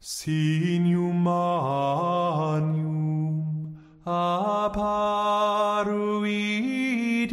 Signum manium apparuit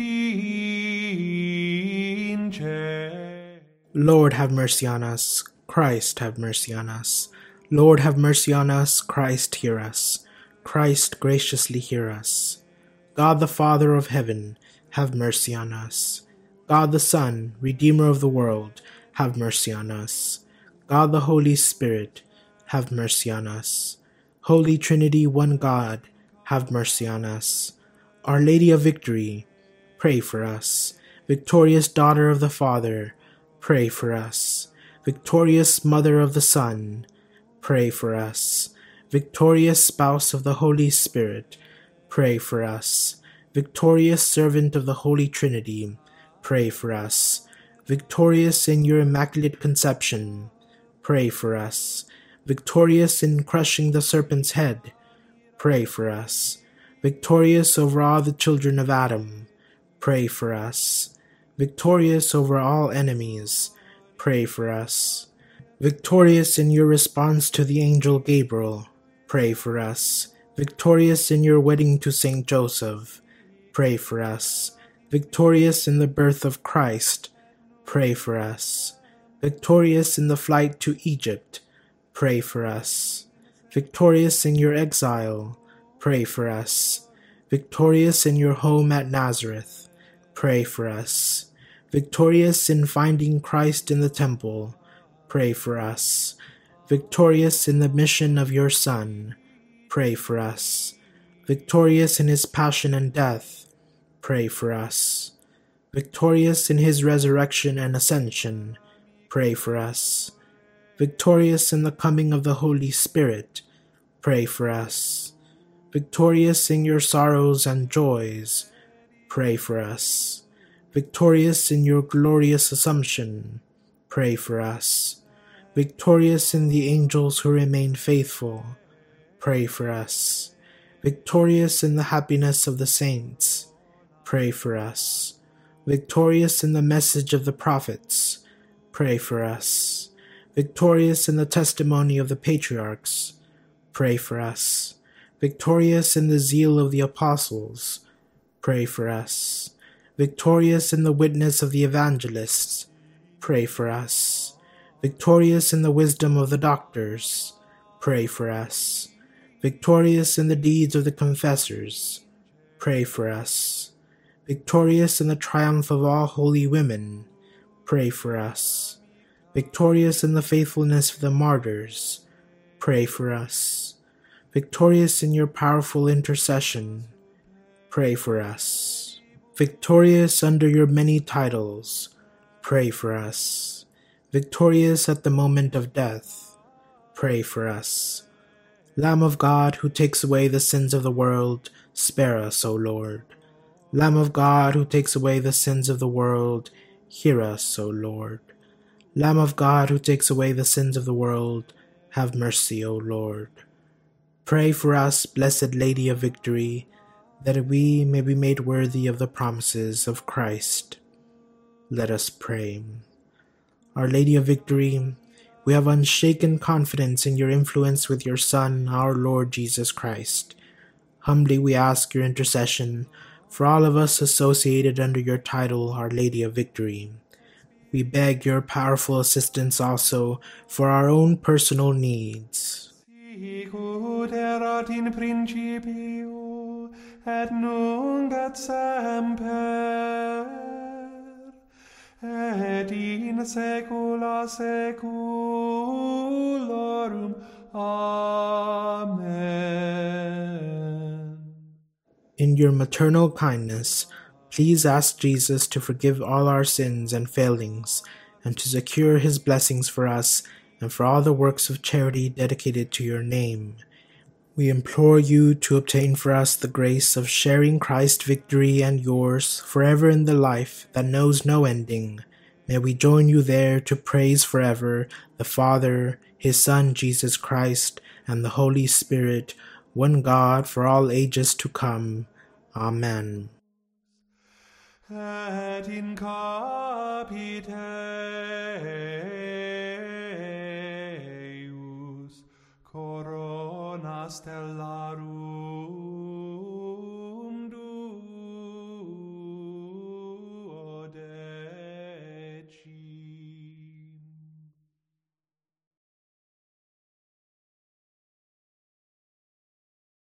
in caelo. Lord, have mercy on us. Christ, have mercy on us. Lord, have mercy on us. Christ, hear us. Christ, graciously hear us. God the Father of heaven, have mercy on us. God the Son, Redeemer of the world, have mercy on us. God the Holy Spirit, have mercy on us. Holy Trinity, one God, have mercy on us. Our Lady of Victory, pray for us. Victorious Daughter of the Father, pray for us. Victorious Mother of the Son, pray for us. Victorious Spouse of the Holy Spirit, pray for us. Victorious Servant of the Holy Trinity, pray for us. Victorious in your Immaculate Conception, pray for us. Victorious in crushing the serpent's head, pray for us. Victorious over all the children of Adam, pray for us. Victorious over all enemies, pray for us. Victorious in your response to the angel Gabriel, pray for us. Victorious in your wedding to Saint Joseph, pray for us. Victorious in the birth of Christ, pray for us. Victorious in the flight to Egypt, pray for us. Victorious in your exile, pray for us. Victorious in your home at Nazareth, pray for us. Victorious in finding Christ in the temple, pray for us. Victorious in the mission of your Son, pray for us. Victorious in his passion and death, pray for us. Victorious in his resurrection and ascension, pray for us. Victorious in the coming of the Holy Spirit, pray for us. Victorious in your sorrows and joys, pray for us. Victorious in your glorious Assumption, pray for us. Victorious in the angels who remain faithful, pray for us. Victorious in the happiness of the saints, pray for us. Victorious in the message of the prophets, pray for us. Victorious in the testimony of the patriarchs, pray for us. Victorious in the zeal of the apostles, pray for us. Victorious in the witness of the evangelists, pray for us. Victorious in the wisdom of the doctors, pray for us. Victorious in the deeds of the confessors, pray for us. Victorious in the triumph of all holy women, pray for us. Victorious in the faithfulness of the martyrs, pray for us. Victorious in your powerful intercession, pray for us. Victorious under your many titles, pray for us. Victorious at the moment of death, pray for us. Lamb of God, who takes away the sins of the world, spare us, O Lord. Lamb of God, who takes away the sins of the world, hear us, O Lord. Lamb of God, who takes away the sins of the world, have mercy, O Lord. Pray for us, Blessed Lady of Victory, that we may be made worthy of the promises of Christ. Let us pray. Our Lady of Victory, we have unshaken confidence in your influence with your Son, our Lord Jesus Christ. Humbly we ask your intercession for all of us associated under your title, Our Lady of Victory. We beg your powerful assistance also for our own personal needs. Sicut erat in principio, et nunc et semper, et in saecula saeculorum. Amen. In your maternal kindness, please ask Jesus to forgive all our sins and failings, and to secure his blessings for us and for all the works of charity dedicated to your name. We implore you to obtain for us the grace of sharing Christ's victory and yours forever in the life that knows no ending. May we join you there to praise forever the Father, his Son Jesus Christ, and the Holy Spirit, one God for all ages to come. Amen. Et in capite eius stellarum.